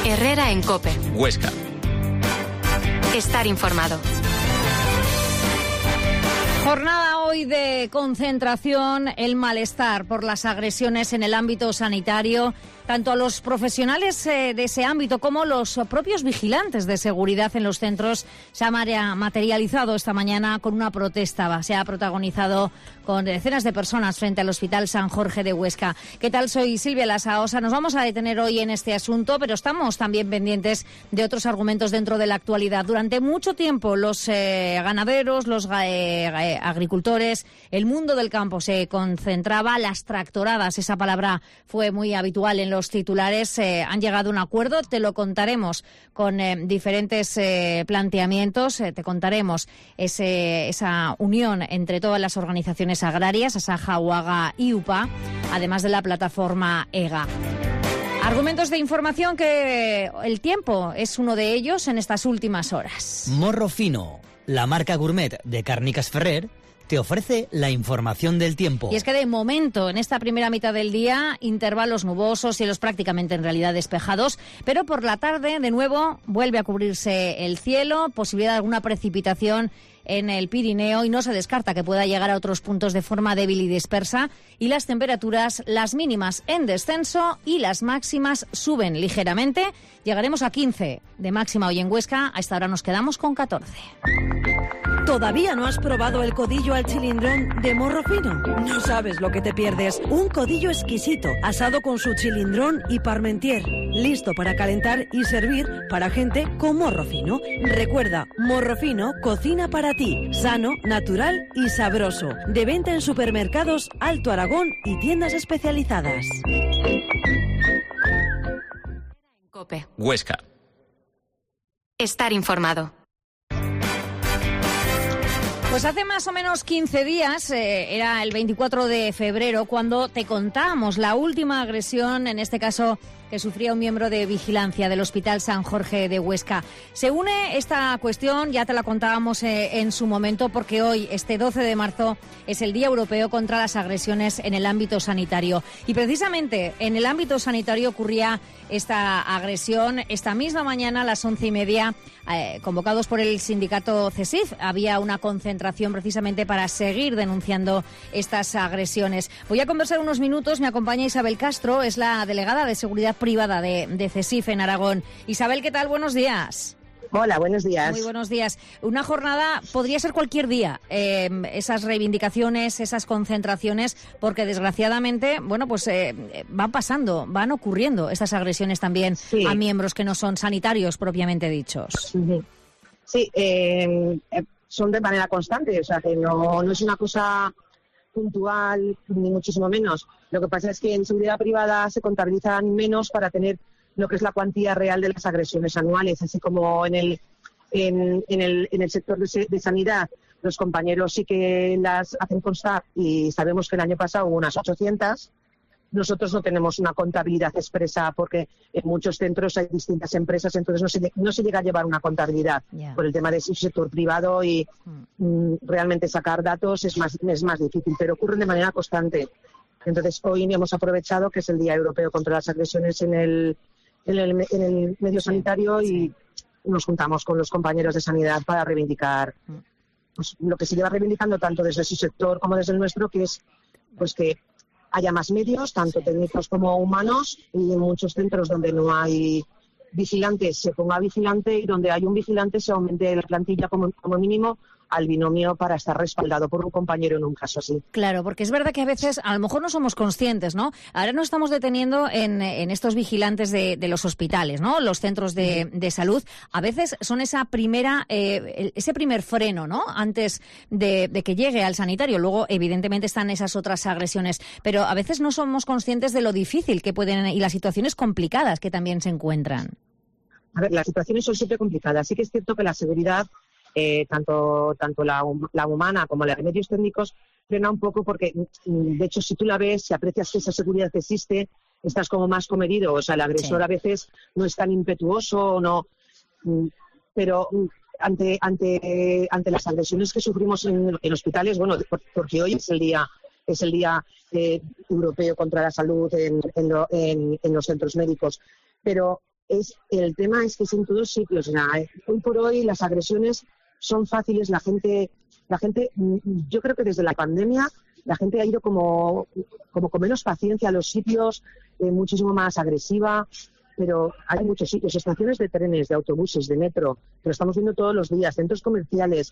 Herrera en COPE. Huesca. Estar informado. Jornada hoy de concentración, el malestar por las agresiones en el ámbito sanitario, tanto a los profesionales de ese ámbito como los propios vigilantes de seguridad en los centros. Se ha materializado esta mañana con una protesta, se ha protagonizado con decenas de personas frente al Hospital San Jorge de Huesca. ¿Qué tal? Soy Silvia Lasaosa. Nos vamos a detener hoy en este asunto, pero estamos también pendientes de otros argumentos dentro de la actualidad. Durante mucho tiempo los ganaderos, los agricultores, el mundo del campo se concentraba, las tractoradas, esa palabra fue muy habitual en los titulares, han llegado a un acuerdo, te lo contaremos con diferentes planteamientos, te contaremos esa unión entre todas las organizaciones agrarias, Asaja, UAGA y UPA, además de la plataforma EGA. Argumentos de información que el tiempo es uno de ellos en estas últimas horas. Morro Fino, la marca gourmet de Cárnicas Ferrer, te ofrece la información del tiempo. Y es que de momento, en esta primera mitad del día, intervalos nubosos, cielos prácticamente en realidad despejados, pero por la tarde, de nuevo, vuelve a cubrirse el cielo, posibilidad de alguna precipitación en el Pirineo y no se descarta que pueda llegar a otros puntos de forma débil y dispersa, y las temperaturas, las mínimas en descenso y las máximas suben ligeramente. Llegaremos a 15 de máxima hoy en Huesca, a esta hora nos quedamos con 14. ¿Todavía no has probado el codillo al chilindrón de Morro Fino? No sabes lo que te pierdes. Un codillo exquisito, asado con su chilindrón y parmentier, listo para calentar y servir para gente con morro fino. Recuerda, Morro Fino cocina para ti, sano, natural y sabroso. De venta en supermercados Alto Aragón y tiendas especializadas. COPE. Huesca. Estar informado. Pues hace más o menos 15 días, era el 24 de febrero, cuando te contábamos la última agresión, en este caso que sufría un miembro de vigilancia del Hospital San Jorge de Huesca. Se une esta cuestión, ya te la contábamos en su momento, porque hoy, este 12 de marzo, es el Día Europeo contra las Agresiones en el ámbito sanitario. Y precisamente en el ámbito sanitario ocurría esta agresión. Esta misma mañana, a las 11:30, convocados por el sindicato CESIF, había una concentración precisamente para seguir denunciando estas agresiones. Voy a conversar unos minutos, me acompaña Isabel Castro, es la delegada de Seguridad Privada de CESIF en Aragón. Isabel, ¿qué tal? Buenos días. Hola, buenos días. Muy buenos días. Una jornada, podría ser cualquier día, esas reivindicaciones, esas concentraciones, porque desgraciadamente, bueno, pues van pasando, van ocurriendo estas agresiones también a miembros que no son sanitarios propiamente dichos. Sí, son de manera constante, o sea que no es una cosa puntual, ni muchísimo menos. Lo que pasa es que en seguridad privada se contabilizan menos para tener lo que es la cuantía real de las agresiones anuales, así como en el sector de sanidad los compañeros sí que las hacen constar y sabemos que el año pasado hubo unas 800. Nosotros no tenemos una contabilidad expresa porque en muchos centros hay distintas empresas, entonces no se llega a llevar una contabilidad por el tema del sector privado y realmente sacar datos es más difícil, pero ocurren de manera constante. Entonces hoy hemos aprovechado que es el Día Europeo contra las Agresiones en el medio sanitario y nos juntamos con los compañeros de sanidad para reivindicar pues, lo que se lleva reivindicando tanto desde su sector como desde el nuestro, que es pues que haya más medios, tanto técnicos como humanos, y en muchos centros donde no hay vigilantes se ponga vigilante y donde hay un vigilante se aumente la plantilla como mínimo al binomio para estar respaldado por un compañero en un caso así. Claro, porque es verdad que a veces a lo mejor no somos conscientes, ¿no? Ahora nos estamos deteniendo en estos vigilantes de los hospitales, ¿no? Los centros de salud. A veces son ese primer freno, ¿no? Antes de que llegue al sanitario. Luego, evidentemente, están esas otras agresiones. Pero a veces no somos conscientes de lo difícil que pueden y las situaciones complicadas que también se encuentran. A ver, las situaciones son siempre complicadas. Sí que es cierto que la seguridad tanto la humana como la de medios técnicos frena un poco porque, de hecho, si tú la ves, si aprecias que esa seguridad existe, estás como más comedido. O sea, el agresor a veces no es tan impetuoso, no, pero ante las agresiones que sufrimos en hospitales, bueno, porque hoy es el día europeo contra la salud en los centros médicos, pero el tema es que es en todos sitios. O sea, hoy por hoy las agresiones son fáciles. La gente, yo creo que desde la pandemia la gente ha ido como con menos paciencia a los sitios, muchísimo más agresiva. Pero hay muchos sitios, estaciones de trenes, de autobuses, de metro, que lo estamos viendo todos los días, centros comerciales.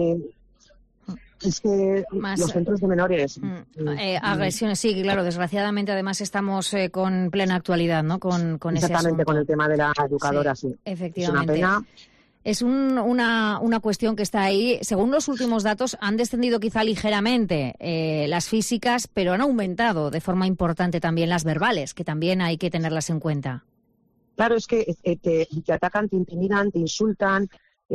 Es que los centros de menores. Agresiones, sí, claro, desgraciadamente además estamos con plena actualidad, ¿no? Con exactamente, ese con el tema de la educadora, sí. Efectivamente. Es una pena. Es una cuestión que está ahí. Según los últimos datos, han descendido quizá ligeramente las físicas, pero han aumentado de forma importante también las verbales, que también hay que tenerlas en cuenta. Claro, es que te atacan, te intimidan, te insultan.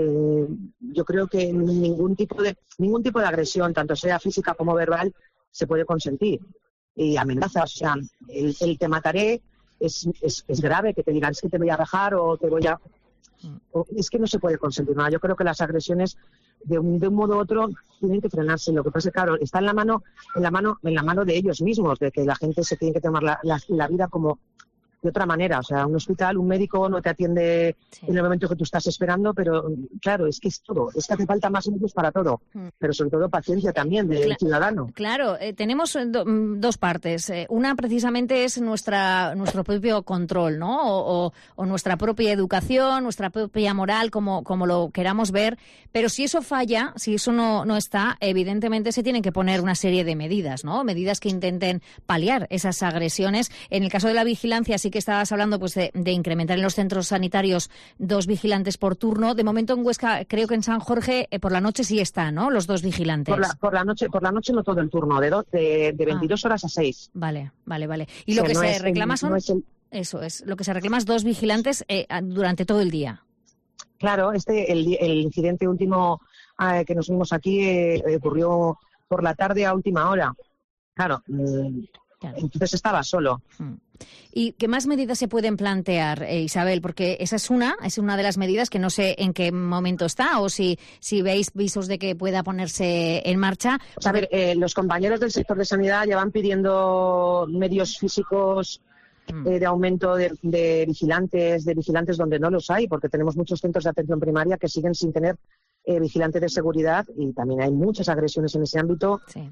Yo creo que ningún tipo de agresión, tanto sea física como verbal, se puede consentir. Y amenazas, o sea, el te mataré es grave, que te digan es que te voy a rajar o te voy a... es que no se puede consentir nada. Yo creo que las agresiones de un modo u otro tienen que frenarse. Lo que pasa es que, claro, está en la mano de ellos mismos, de que la gente se tiene que tomar la vida como de otra manera. O sea, un hospital, un médico no te atiende en el momento que tú estás esperando, pero claro, es que es todo. Es que hace falta más medios para todo, pero sobre todo paciencia también del ciudadano. Claro, tenemos dos partes. Una precisamente es nuestro propio control, ¿no? O nuestra propia educación, nuestra propia moral, como lo queramos ver. Pero si eso falla, si eso no está, evidentemente se tienen que poner una serie de medidas, ¿no? Medidas que intenten paliar esas agresiones. En el caso de la vigilancia, sí que estabas hablando pues de incrementar en los centros sanitarios 2 vigilantes por turno. De momento en Huesca, creo que en San Jorge, por la noche sí están, ¿no? Los 2 vigilantes. Por la noche no todo el turno, de 22 horas a 6. Vale. Y lo que se reclama eso es, lo que se reclama es 2 vigilantes durante todo el día. Claro, el incidente último que nos vimos aquí ocurrió por la tarde a última hora. Claro. Entonces estaba solo. ¿Y qué más medidas se pueden plantear, Isabel? Porque esa es una de las medidas que no sé en qué momento está o si veis visos de que pueda ponerse en marcha. A ver, los compañeros del sector de sanidad ya van pidiendo medios físicos de aumento de vigilantes donde no los hay, porque tenemos muchos centros de atención primaria que siguen sin tener vigilantes de seguridad y también hay muchas agresiones en ese ámbito. Sí.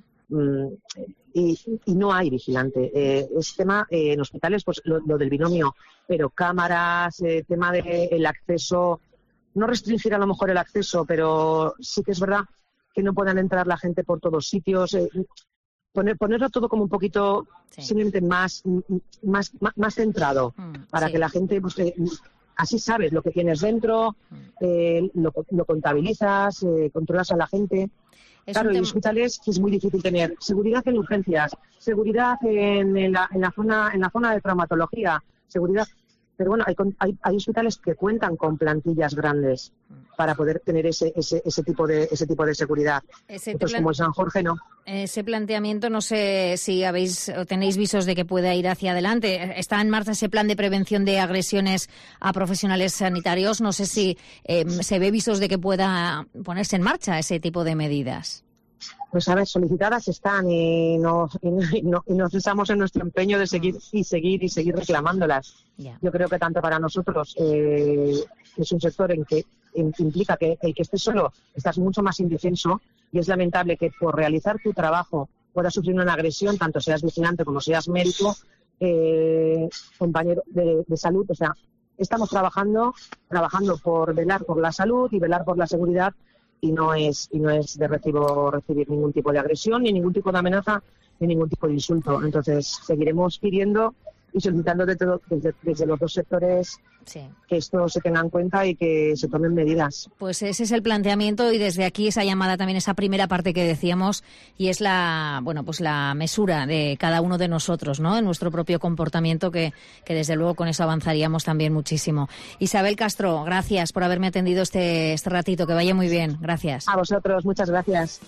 Y no hay vigilante. Es tema en hospitales, pues lo del binomio, pero cámaras, tema del acceso, no restringir a lo mejor el acceso, pero sí que es verdad que no puedan entrar la gente por todos sitios. Ponerlo todo como un poquito simplemente más centrado para que la gente pues, así sabes lo que tienes dentro, lo contabilizas, controlas a la gente. Claro, en hospitales es muy difícil tener seguridad en urgencias, seguridad en la zona de traumatología, seguridad. Pero bueno, hay hospitales que cuentan con plantillas grandes para poder tener ese tipo de seguridad. Otros como el San Jorge no. Ese planteamiento no sé si tenéis visos de que pueda ir hacia adelante. Está en marcha ese plan de prevención de agresiones a profesionales sanitarios. No sé si se ve visos de que pueda ponerse en marcha ese tipo de medidas. Pues a ver, solicitadas están y nos cesamos en nuestro empeño de seguir reclamándolas. Yeah. Yo creo que tanto para nosotros es un sector en que implica que el que estés solo estás mucho más indefenso y es lamentable que por realizar tu trabajo puedas sufrir una agresión, tanto seas vigilante como seas médico, compañero de salud. O sea, estamos trabajando por velar por la salud y velar por la seguridad. Y no es de recibo recibir ningún tipo de agresión, ni ningún tipo de amenaza, ni ningún tipo de insulto. Entonces, seguiremos pidiendo y solicitando desde los dos sectores que esto se tenga en cuenta y que se tomen medidas. Pues ese es el planteamiento y desde aquí esa llamada también, esa primera parte que decíamos, y es la mesura de cada uno de nosotros, ¿no? En nuestro propio comportamiento, que desde luego con eso avanzaríamos también muchísimo. Isabel Castro, gracias por haberme atendido este ratito, que vaya muy bien. Gracias. A vosotros, muchas gracias.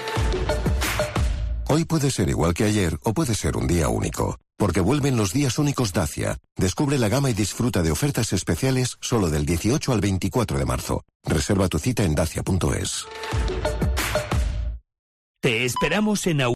Hoy puede ser igual que ayer o puede ser un día único. Porque vuelven los días únicos Dacia. Descubre la gama y disfruta de ofertas especiales solo del 18 al 24 de marzo. Reserva tu cita en dacia.es. Te esperamos en